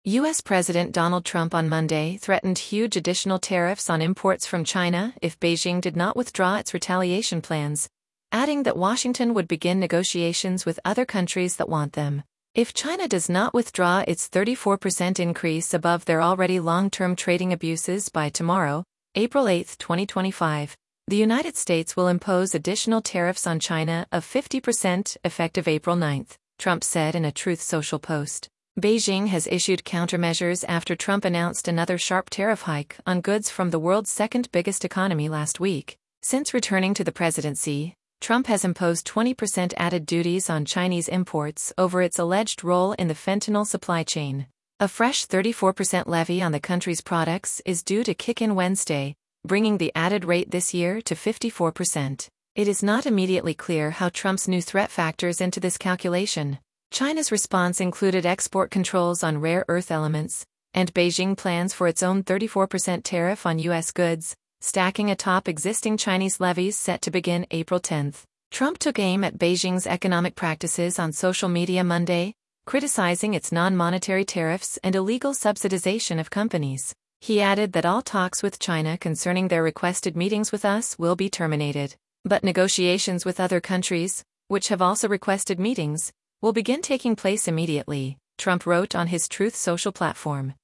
U.S. President Donald Trump on Monday threatened huge additional tariffs on imports from China if Beijing did not withdraw its retaliation plans, adding that Washington would begin negotiations with other countries that want them. If China does not withdraw its 34% increase above their already long-term trading abuses by tomorrow, April 8, 2025, the United States will impose additional tariffs on China of 50% effective April 9, Trump said in a Truth Social post. Beijing has issued countermeasures after Trump announced another sharp tariff hike on goods from the world's second biggest economy last week. Since returning to the presidency, Trump has imposed 20% added duties on Chinese imports over its alleged role in the fentanyl supply chain. A fresh 34% levy on the country's products is due to kick in Wednesday, bringing the added rate this year to 54%. It is not immediately clear how Trump's new threat factors into this calculation. China's response included export controls on rare earth elements, and Beijing plans for its own 34% tariff on U.S. goods, stacking atop existing Chinese levies set to begin April 10. Trump took aim at Beijing's economic practices on social media Monday, criticizing its non-monetary tariffs and illegal subsidization of companies. He added that all talks with China concerning their requested meetings with us will be terminated, but negotiations with other countries, which have also requested meetings, will begin taking place immediately, Trump wrote on his Truth Social platform.